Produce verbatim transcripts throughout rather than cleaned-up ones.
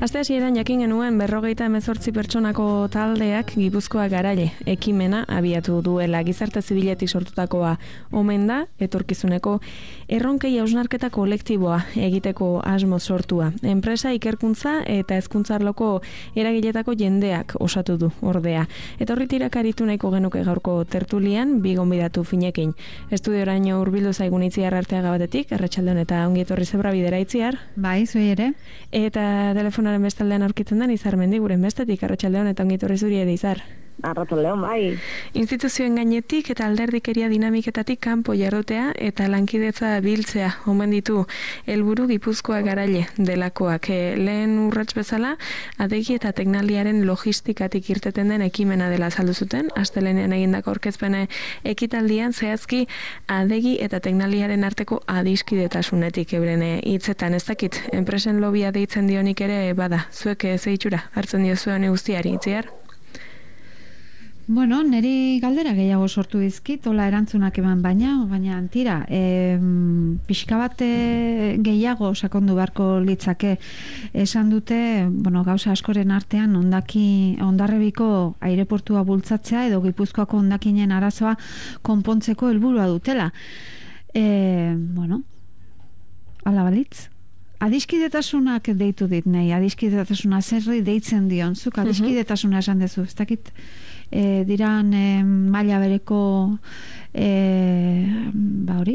Aste hasieran jakin genuen berrogeita hemezortzi pertsonako taldeak Gipuzkoa Garaile ekimena abiatu duela. Gizarte zibiletik sortutakoa omen da, etorkizuneko erronkei hausnarketa kolektiboa egiteko asmo sortua. Enpresa, ikerkuntza eta hezkuntza arloko eragiletako jendeak osatu du ordea. Eta horritirak aritu nahiko genuke gaurko tertulian, bi gonbidatu finekin. Estudioraino hurbildu zaigun Itziar Arteaga batetik, arratsaldeon eta ongi etorri Zebra Bidera, Itziar. Bai, zuei ere. Eta telefonaren bestaldean aurkitzen den Izar Mendi, guren bestetik, arratsaldeon eta ongi etorri zuri ere, Izar. Arratsaldeon, bai. Instituzioen gainetik eta alderdikeria dinamiketatik kanpo jardutea eta lankidetza biltzea omen ditu helburu Gipuzkoa Garaile delakoak. E, lehen urrats bezala, adegi eta teknaliaren logistikatik irteten den ekimena dela azaldu zuten, astelehenean egindako aurkezpene ekitaldian zehazki adegi eta teknaliaren arteko adiskidetasunetik euren hitzetan. Ez dakit, enpresen lobia deitzen dionik ere bada, zuek zeitxura hartzen dio zuen guztiari, Itziar? Bueno, niri galdera gehiago sortu dizkit, hola erantzunak eman baina, baina antira, e, pixka bat gehiago sakondu beharko litzake. Esan dute, bueno, gauza askoren artean ondaki, ondarrebiko aireportua bultzatzea edo Gipuzkoako ondakinen arazoa konpontzeko helburua dutela. E, bueno, ala balitz. Adiskidetasunak deitu dit nahi, adiskidetasuna zerri deitzen dion, zuk adiskidetasuna esan dezu, ez dakit e, diran e, maila bereko e, ba hori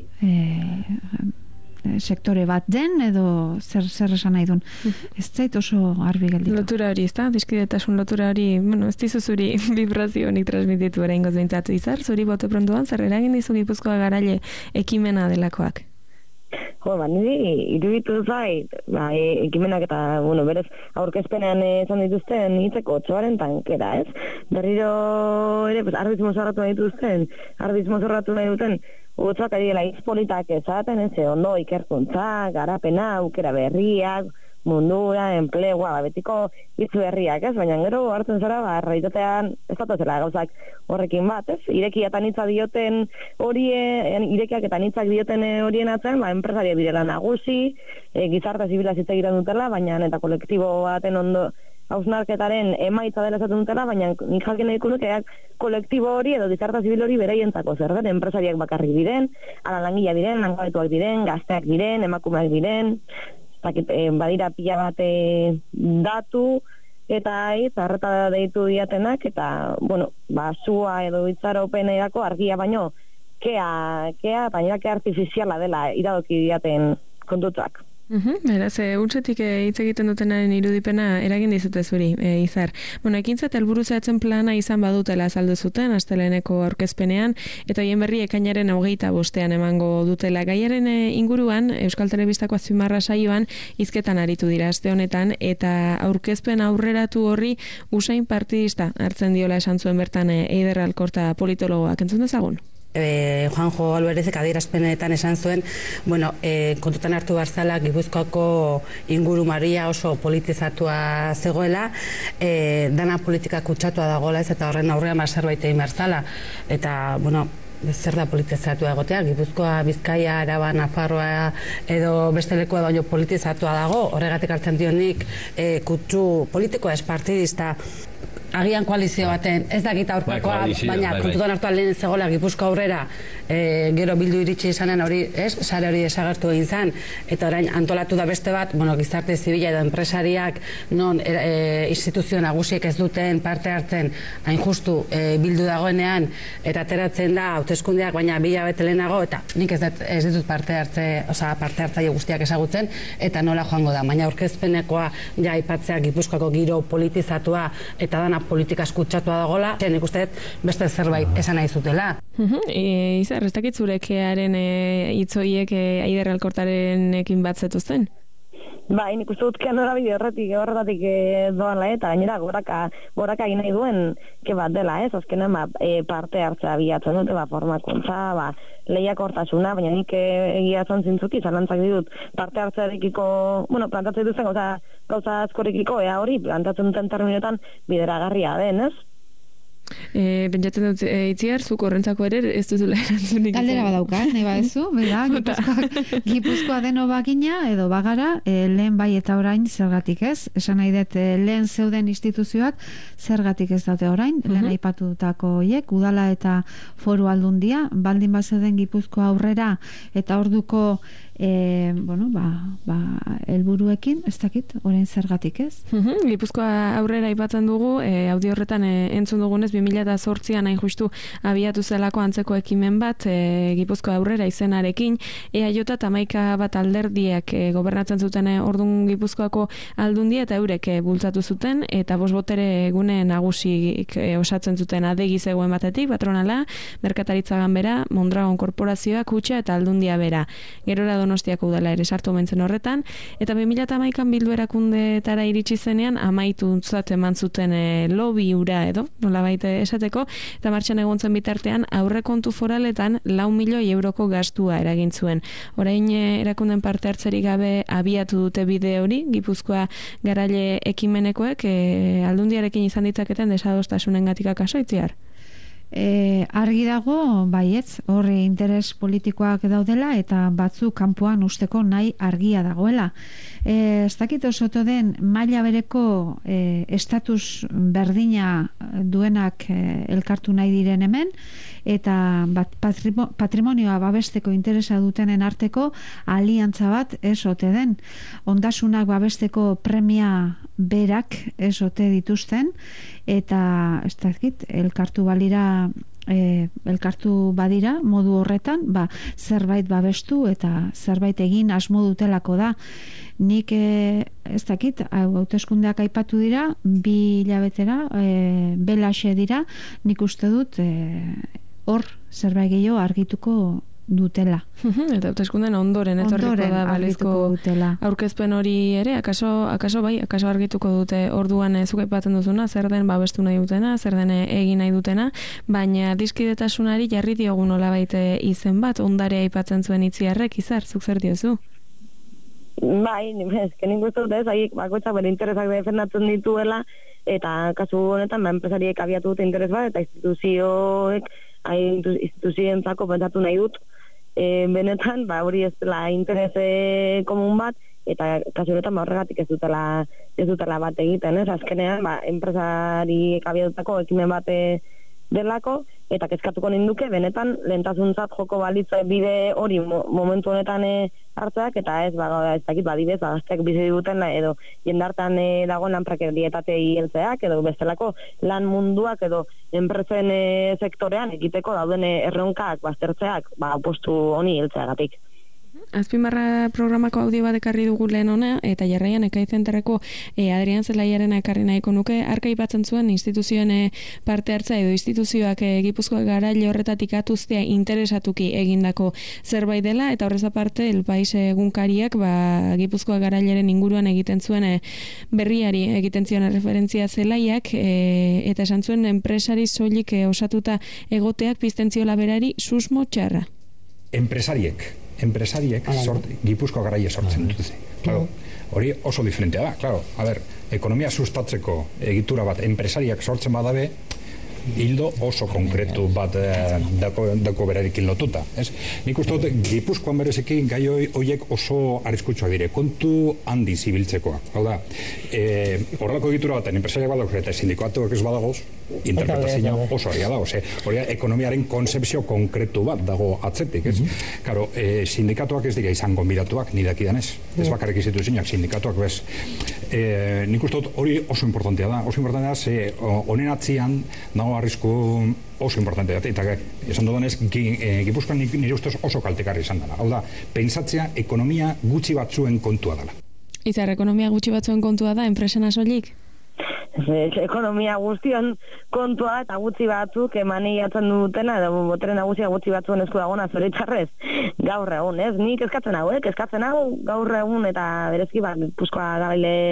e, sektore bat den edo zer, zer esan nahi duen. Ez zait oso argi gelditu. Lotura hori, ez da? Adiskidetasun lotura hori, bueno, ez dizu zuri vibrazionik transmititu ere ingoz behintzatu, Izar, zuri bote prontuan, zer eragin dizu Gipuzkoa Garaile ekimena delakoak? Jo, ba, niri iruditu zait, ba, e, ekimenak eta, bueno, berez, aurkezpenean esan dituzten hitzeko otsoaren tankera, ez? Berriro ere, pues, ardiz mozorratu nahi dituzten, ardiz mozorratu nahi duten, utzoak ari dela hitz politak ezaten, ez, ondo ikerkuntza, garapena, aukera berriak, mundura, enplegua, ba, betiko hitz berriak, ez? Baina gero hartzen zara, ba, realitatean ez datozela gauzak horrekin bat, ez? Irekia eta nitza dioten horie, irekiak eta nitzak dioten horien atzen, ba, enpresaria direla nagusi, e, gizarte zibila zitza egiten dutela, baina eta kolektibo baten ondo hausnarketaren emaitza dela esaten dutela, baina nik jakin nahiko nukeak kolektibo hori edo gizarte zibil hori beraientzako zer den, enpresariak bakarrik diren, ala langilea diren, langabetuak diren, gazteak diren, emakumeak diren, badira pila bate datu eta hitz harreta deitu diatenak eta, bueno, ba, sua edo itzaropenerako argia baino kea, kea, baina kea artifiziala dela iradoki diaten kontutzak. Uhum, beraz, e, untzetik hitz egiten dutenaren irudipena eragin dizute zuri, e, Izar. Bueno, ekintzat helburu zehatzen plana izan badutela azaldu zuten, asteleheneko aurkezpenean, eta hien berri ekainaren hogeita bostean emango dutela. Gaiaren e, inguruan, Euskal Telebistako azpimarra saioan, hizketan aritu dira aste honetan, eta aurkezpen aurreratu horri usain partidista hartzen diola esan zuen bertan e, Eider Alkorta politologoak. Entzun dezagun? E, Juanjo Alvarezek adierazpenetan esan zuen, bueno, e, kontutan hartu barzala Gipuzkoako inguru maria oso politizatua zegoela, e, dana politika kutsatua dagoela ez, eta horren aurrean ba zerbait egin barzala, eta, bueno, zer da politizatua egotea, Gipuzkoa, Bizkaia, Araba, Nafarroa edo beste lekua baino politizatua dago, horregatik hartzen dionik e, kutsu politikoa ez partidista, agian koalizio baten, ez dakit aurkakoa, bai, baina bai, kontutan hartu lehen zegoela Gipuzkoa aurrera, e, gero bildu iritsi izanen hori, ez, sare hori desagertu egin zan, eta orain antolatu da beste bat, bueno, gizarte zibila edo enpresariak, non e, e, instituzio nagusiek ez duten parte hartzen, hain justu e, bildu dagoenean, eta ateratzen da hauteskundeak, baina bila bete lehenago, eta nik ez, det, ez ditut parte hartze, oza, parte hartzaile guztiak ezagutzen, eta nola joango da, baina aurkezpenekoa ja aipatzea Gipuzkoako giro politizatua, eta dana politika eskutsatua dagoela, nik uste beste zerbait esan nahi zutela. Uh-huh. E, Izar, ez dakit zurekearen e, hitzoiek e, Eider Alkortarenekin bat zetuzten? Ba, nik uste dut kean horabide horretik, horretatik e, doanla eta gainera goraka, goraka egin nahi duen ke bat dela, ez? Azkenean ba, e, parte hartzea bilatzen dute, ba, formakuntza, ba, lehiakortasuna, baina nik e, egia zantzintzuk zalantzak ditut parte hartzearekiko, bueno, plantatzen duzen gauza, gauza askorekiko, ea hori, plantatzen duten terminoetan bideragarria den, ez? E, Pentsatzen dut, e, Itziar, zuk horrentzako ere ez duzula erantzunik. Galdera badauka, nahi badezu, bera, Gipuzkoa, Gipuzkoa deno bagina edo bagara, e, lehen bai eta orain zergatik ez. Esan nahi dut, e, lehen zeuden instituzioak zergatik ez daute orain, uh-huh. lehen aipatutako hiek, udala eta foru aldundia, baldin bazeuden Gipuzkoa aurrera eta orduko E, bueno, ba, ba, elburuekin, ez dakit, orain zergatik ez? Uhum, Gipuzkoa aurrera aipatzen dugu, e, audio horretan e, entzun dugunez, bi mila zortzian hain justu abiatu zelako antzeko ekimen bat, e, Gipuzkoa aurrera izenarekin, E A J eta hamaika bat alderdiak e, gobernatzen zuten e, ordun Gipuzkoako aldundia eta eurek e, bultzatu zuten, eta bost botere gune nagusik e, osatzen zuten adegi zegoen batetik, patronala, merkataritza ganbera, Mondragon korporazioa, kutxa eta aldundia bera. Gerora Donostiako udala ere sartu omentzen horretan, eta bi mila hamaikan bildu erakundetara iritsi zenean amaitutzat eman zuten e, lobby ura edo, nolabait esateko, eta martxan egon zen bitartean aurrekontu foraletan lau milioi euroko gastua eragin zuen. Orain e, erakunden parte hartzerik gabe abiatu dute bide hori, Gipuzkoa garaile ekimenekoek e, aldundiarekin izan ditzaketen desadostasunengatik akaso, Itziar? E, argi dago, baietz, horre interes politikoak daudela eta batzuk kanpoan usteko nahi argia dagoela. E, ez dakit osoto den maila bereko e, estatus berdina duenak e, elkartu nahi diren hemen, eta bat, patrimo, patrimonioa babesteko interesa dutenen arteko aliantza bat ez ote den. Ondasunak babesteko premia berak ez ote dituzten, eta ez dakit, elkartu balira e, elkartu badira modu horretan, ba, zerbait babestu eta zerbait egin asmo dutelako da. Nik e, ez dakit, hauteskundeak aipatu dira, bi hilabetera e, belaxe dira, nik uste dut e, hor zerbait gehiago argituko dutela. Eta hauteskunden ondoren etorriko da balizko aurkezpen hori ere, akaso, akaso bai, akaso argituko dute orduan zuk aipatzen duzuna, zer den babestu nahi dutena, zer den egin nahi dutena, baina diskidetasunari jarri diogu nolabait izen bat, ondare aipatzen zuen Itziarrek, Izar, zuk zer diozu? Bai, ezken nik uste dut ez, haik bakoitzak bere interesak defendatzen dituela, eta kasu honetan, ba, enpresariek abiatu dute interes bat, eta instituzioek, instituzioentzako pentsatu nahi dut, e, benetan, ba, hori ez dela interese komun bat, eta kasu honetan, ba, horregatik ez dutela, ez dutela bat egiten, ez? Azkenean, ba, enpresariek abiatutako ekimen bat delako, eta kezkatuko ninduke, benetan, lehentasuntzat joko balitza bide hori mo, momentu honetan e, hartzeak, eta ez, ba, ez dakit, badibez, ba, gazteak bizi duten, edo jendartan e, dagoen lan prekarietatei heltzeak, edo bestelako lan munduak, edo enpresen e, sektorean egiteko dauden e, erronkak, baztertzeak, ba, postu honi heltzeagatik. Azpimarra programako audio bat ekarri dugu lehen ona, eta jarraian Ekaizenterreko e, Adrian Zelaiaren ekarri nahiko nuke, arka aipatzen zuen instituzioen e, parte hartza edo instituzioak e, Gipuzkoa garaile horretatik atuztea interesatuki egindako zerbait dela, eta horrez aparte El Pais egunkariak ba, Gipuzkoa garaileren inguruan egiten zuen e, berriari egiten zion referentzia Zelaiak, e, eta esan zuen enpresari soilik e, osatuta egoteak pizten ziola berari susmo txarra. Enpresariek enpresariek sort, Gipuzkoa garaile sortzen dute. Claro, hori oso diferentea da. Claro, a ver, ekonomia sustatzeko egitura bat enpresariak sortzen badabe, hildo oso konkretu bat eh, dako, dako berarekin lotuta. Ez? Nik uste dut, Gipuzkoan berezekin gai horiek oso arriskutsuak dire, kontu handi zibiltzekoa. Hau da, e, horrelako egitura baten enpresariak badago eta sindikatuak ez badagoz, interpretazioa oso argia dago. Hori ekonomiaren konzepzio konkretu bat dago atzetik. Ez? Mm-hmm. Karo, e, sindikatuak ez dira izan gonbidatuak, nidakidan ez. Ez bakarrik instituzioak, sindikatuak bez. E, nik uste dut hori oso importantea da. Oso importantea da, ze honen atzian dago arrisku oso importantea da. Eta esan dudanez, Gipuzkoan nire ustez oso kaltekarri izan dela. Hau da, pentsatzea ekonomia gutxi batzuen kontua dela. Izar, ekonomia gutxi batzuen kontua da, enpresena soilik? Ekonomia guztion kontua eta gutxi batzuk emaniatzen dutena, edo botere nagusia gutxi batzuen esku dagona zoritxarrez gaur egun, ez? Nik eskatzen hau, eh? Eskatzen hau gaur egun eta berezki bat Gipuzkoa garaile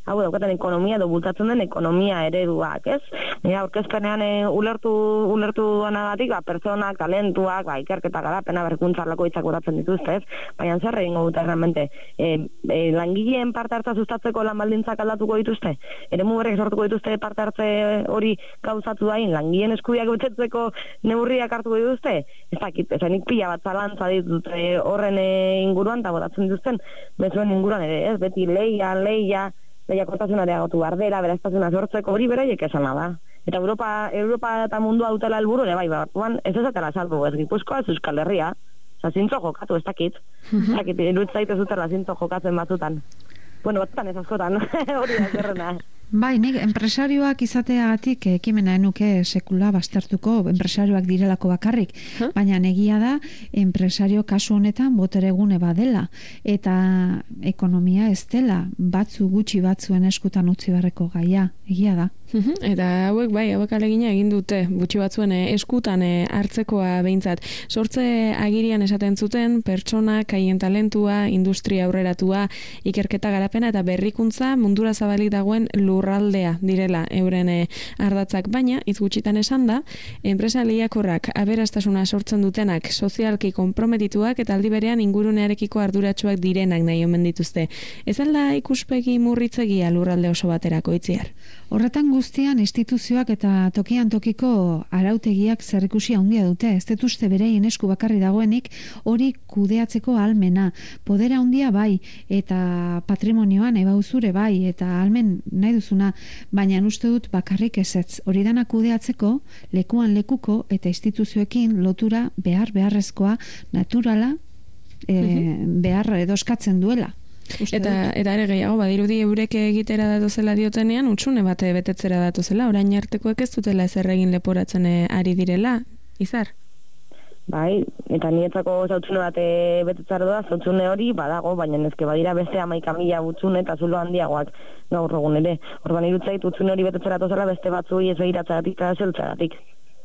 hau daukaten ekonomia edo bultatzen den ekonomia ereduak, ez? Nire aurkezpenean e, ulertu ulertu duanagatik, ba, pertsonak, talentuak, ba, ikerketa garapena, berrikuntzarlako hitzak botatzen dituzte, ez? Baina zer egingo dute realmente? E, e, langileen parte hartza sustatzeko lan baldintzak aldatuko dituzte? Eremu berriak sortuko dituzte parte hartze hori gauzatu dain, langileen eskubiak betetzeko neurriak hartuko dituzte? Ez dakit, ez nik pila bat zalantza ditut e, horren e, inguruan, eta botatzen dituzten, bezuen inguruan ere, ez? Beti leia, leia, lehiakortasunare agotu bardera, beraztasuna sortzeko hori beraiek esana da. Eta Europa, Europa eta mundua dutela helburu ere bai, batuan ez ezatela salbu, ez Gipuzkoa, ez Euskal Herria, oza, zintzo jokatu, ez dakit, ez dakit, iruditza ez dutela zintzo jokatzen batzutan. Bueno, batzutan ez askotan, hori da zerrena. Bai, nik enpresarioak izateagatik ekimena enuke sekula baztertuko, enpresarioak direlako bakarrik, huh? Baina egia da, enpresario kasu honetan boteregune badela, eta ekonomia ez dela, batzu gutxi batzuen eskutan utzi beharreko gaia, egia da. Eta hauek bai, hauek alegina egin dute, gutxi batzuen eskutan hartzekoa behintzat. Sortze agirian esaten zuten, pertsonak, haien talentua, industria aurreratua, ikerketa garapena eta berrikuntza mundura zabalik dagoen lurraldea direla euren ardatzak, baina hitz gutxitan esan da, enpresa lehiakorrak aberastasuna sortzen dutenak sozialki konprometituak eta aldi berean ingurunearekiko arduratsuak direnak nahi omen dituzte. Ez alda ikuspegi murritzegia lurralde oso baterako itziar? Horretan guztian instituzioak eta tokian tokiko arautegiak zerikusi handia dute. Ez detuzte bereien esku bakarri dagoenik hori kudeatzeko ahalmena. Podera handia bai, eta patrimonioan ebauzure bai, eta ahalmen nahi duzuna, baina uste dut bakarrik ezetz. Hori dana kudeatzeko lekuan lekuko eta instituzioekin lotura behar beharrezkoa naturala e, uh-huh. behar edoskatzen duela. Eta, eta ere gehiago, badirudi eurek egitera datozela diotenean, utxune bate betetzera datozela, orain artekoek ez dutela ezer egin leporatzen ari direla, Izar? Bai, eta nietzako zautzune bate betetzara doa, zautzune hori badago, baina ezke badira beste hamaika mila utxune eta zulo handiagoak gaur egun ere. Orban irutzait utxune hori betetzera datozela beste batzui ez behiratzaratik eta zeltzaratik.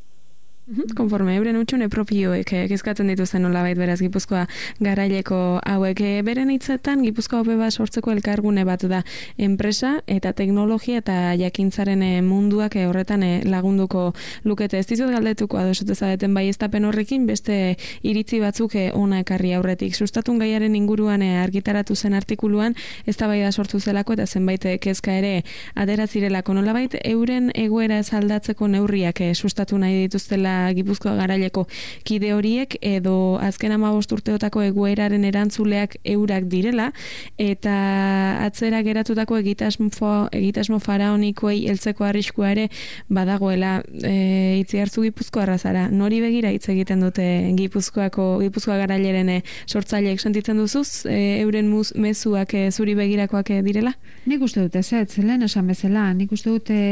Konforme euren utxune propioek kezkatzen dituzten nolabait beraz Gipuzkoa garaileko hauek beren hitzetan Gipuzkoa hobe bat sortzeko elkargune bat da enpresa eta teknologia eta jakintzaren munduak horretan lagunduko lukete. Ez dizut galdetuko adosote zareten bai eztapen horrekin beste iritzi batzuk ona ekarri aurretik. Sustatun gaiaren inguruan argitaratu zen artikuluan eztabaida sortu zelako eta zenbait kezka ere ateratzirelako nolabait euren egoera ez aldatzeko neurriak sustatu nahi dituztela Gipuzkoa garaileko kide horiek edo azken hamabost urteotako egoeraren erantzuleak eurak direla eta atzera geratutako egitasmo, egitasmo faraonikoei heltzeko arriskua ere badagoela e, itzi hartzu Gipuzkoa arrazara. Nori begira hitz egiten dute Gipuzkoako Gipuzkoa garaileren sortzaileek sentitzen duzuz e, euren muz, mezuak e, zuri begirakoak e, direla? Nik uste dute, ez, lehen esan bezala, nik uste dute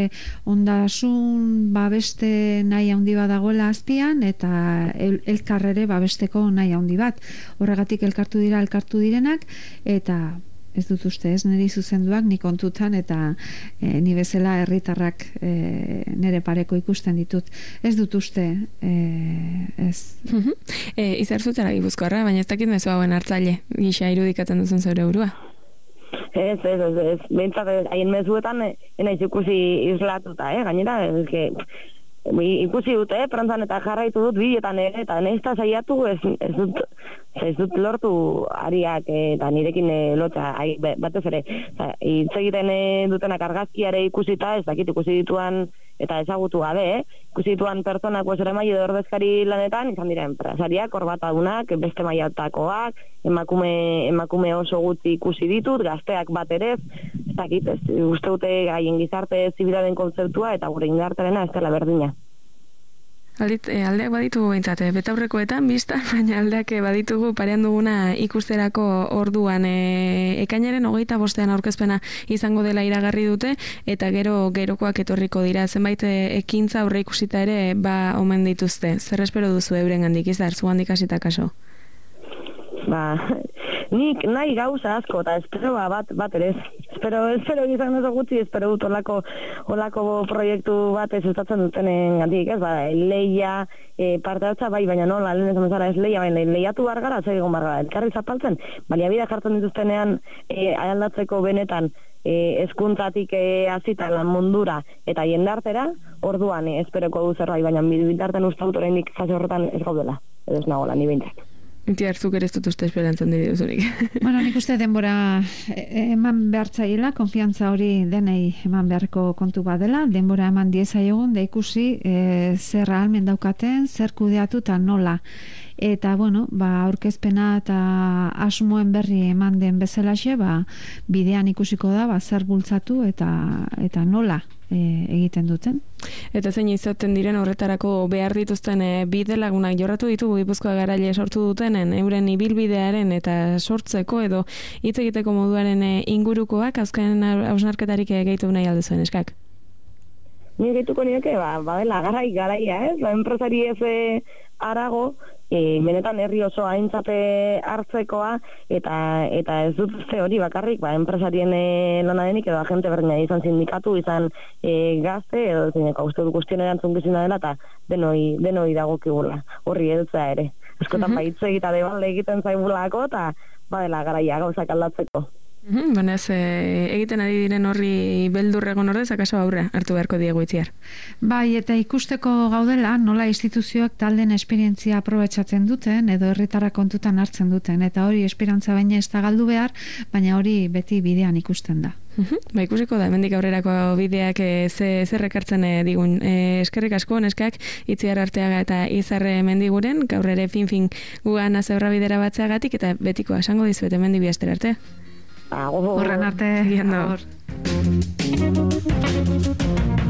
ondasun babeste nahi handi badagoela azpian eta el, elkarrere babesteko nahi handi bat. Horregatik elkartu dira elkartu direnak eta ez dut uste ez niri zuzenduak ni kontutan eta e, ni bezala herritarrak e, nire pareko ikusten ditut. Ez dut uste e, ez. e, Izar zutara Gipuzkoarra, baina ez dakit mezu hauen hartzaile gisa irudikatzen duzun zeure burua. Ez, ez, ez, ez. Behintzat, haien mezuetan enaiz ikusi islatuta, eh? Gainera, ez que ikusi dute, eh, prantzan eta jarraitu dut bidetan ere, eta nahizta saiatu ez, ez, dut, ez dut lortu ariak eta nirekin e, lotza, ai, batez ere, hitz egiten e, dutenak argazkiare ikusita, ez dakit ikusi dituan eta ezagutu gabe, eh? Ikusi dituan pertsonak bosere maile de ordezkari lanetan, izan dira enpresariak, orbatadunak, beste mailatakoak, emakume, emakume oso gutxi ikusi ditut, gazteak bat ere, ez dakit, ez, uste dute gaien gizarte zibilaren kontzeptua eta gure indartarena ez dela berdina. Aldit, e, aldeak baditugu behintzat, betaurrekoetan biztan, baina aldeak baditugu parean duguna ikusterako orduan e, ekainaren hogeita bostean aurkezpena izango dela iragarri dute eta gero gerokoak etorriko dira zenbait ekintza aurre ikusita ere ba omen dituzte. Zer espero duzu euren gandik, Izar, zu handik hasita kaso? Ba, nik nahi gauza asko eta espero bat, bat ere espero, espero izan oso gutxi, espero dut olako, olako proiektu bat sustatzen dutenen gandik, ez, ba, leia, e, parte hartza bai, baina nola, lehen ez amezara ez leia, baina lehiatu bargara, zer egon bargara, elkarri zapaltzen, baliabidea jartzen dituztenean e, aldatzeko benetan e, eskuntzatik e, hasita lan mundura eta jendartera, orduan e, esperoko du zerbait, baina bitarten uste dut oraindik fase horretan ez gaudela, edo ez nagoela, ni behintzat. Itiar, zuk ere ez dut uste esperantzan dituzunik. Bueno, nik uste denbora eman behar zaiela, konfiantza hori denei eman beharko kontu badela, denbora eman diezaiogun, da ikusi e, zer ahalmen daukaten, zer kudeatu eta nola. Eta, bueno, ba, aurkezpena eta asmoen berri eman den bezalaxe, ba, bidean ikusiko da, ba, zer bultzatu eta, eta nola e, egiten duten. Eta zein izaten diren horretarako behar dituzten e, bide lagunak jorratu ditugu Gipuzkoa Garaile sortu dutenen euren ibilbidearen eta sortzeko edo hitz egiteko moduaren e, ingurukoak azken hausnarketarik e, gehitu nahi alde zuen, eskak? Ni gehituko nioke, ba, badela garai garaia, ez? Ba, enpresari ez e, arago, e, benetan herri oso aintzate hartzekoa, eta eta ez dut uste hori bakarrik, ba, enpresarien e, lana denik, edo agente berdina izan sindikatu, izan e, gazte, edo zineko, uste dut guztion erantzun gizina dela, eta denoi, denoi dagokigula, horri edutzea ere. Eskotan mm-hmm. baitze egita debalde egiten zaigulako, eta badela garaia gauzak aldatzeko. Mm-hmm, bueno, ez, e, egiten ari diren horri beldurregon ordez, akaso aurre hartu beharko diegu Itziar. Bai, eta ikusteko gaudela, nola instituzioak talden esperientzia aprobetxatzen duten, edo herritara kontutan hartzen duten, eta hori esperantza baina ez da galdu behar, baina hori beti bidean ikusten da. Mm-hmm. Ba, ikusiko da, hemendik aurrerako bideak e, ze, zerrekartzen e, digun. E, eskerrik asko, neskak, Itziar Arteaga eta Izarre Mendiguren, gaur ere fin-fin gugan azeurra bidera batzeagatik, eta betikoa esango dizuet hemendik bi astera arte. Agur. Horren arte, Giendo. agur.